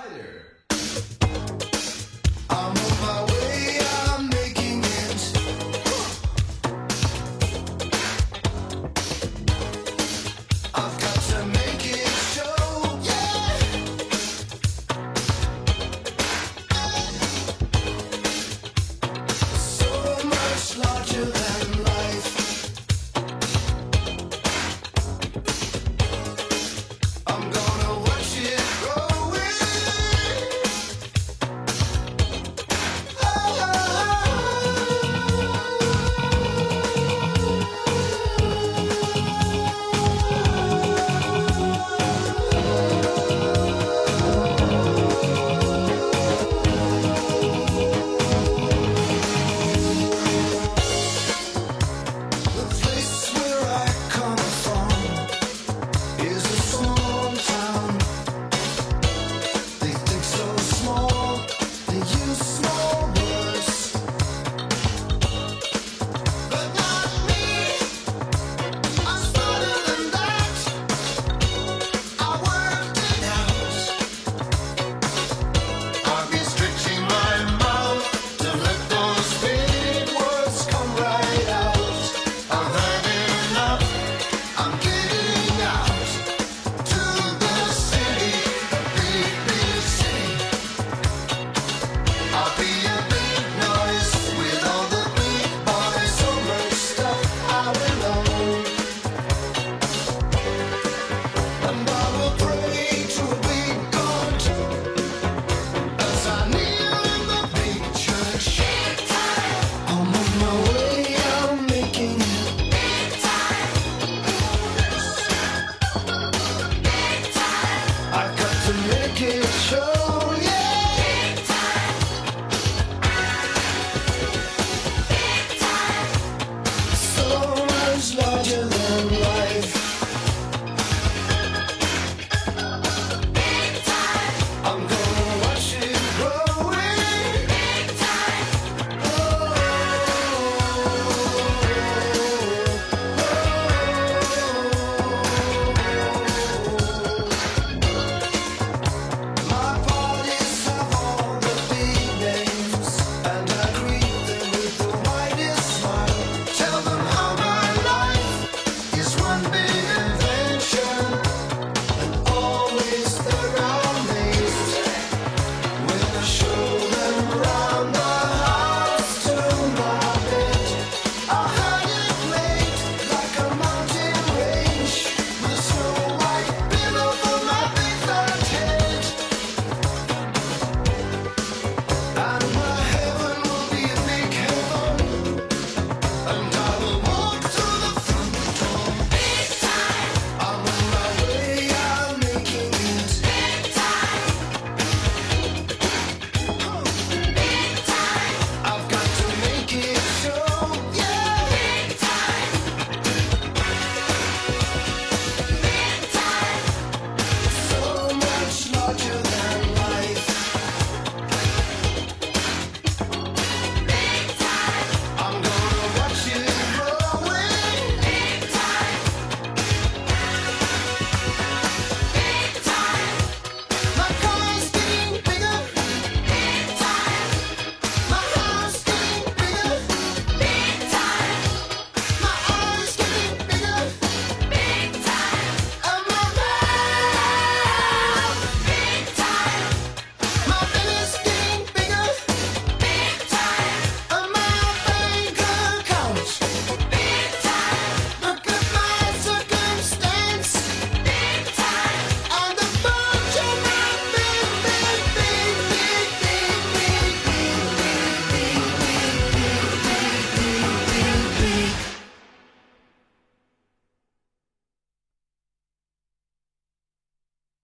I'm on my way, I'm making it. I've got to make it show, yeah. So much larger than life. I'm gonna watch it growing. The place where I come from is a small town. They think so small, they use small words. But not me, I'm smarter than that. I worked it out. I've been stretching my mouth to let those big words come right out. I've had enough, I'm getting out to the city, big, big city. I'll be a big noise with all the big boys. So much stuff I will own. And I will pray to a big God as I kneel in the big church. I'm on my way, I'm making it. I've got to make it show.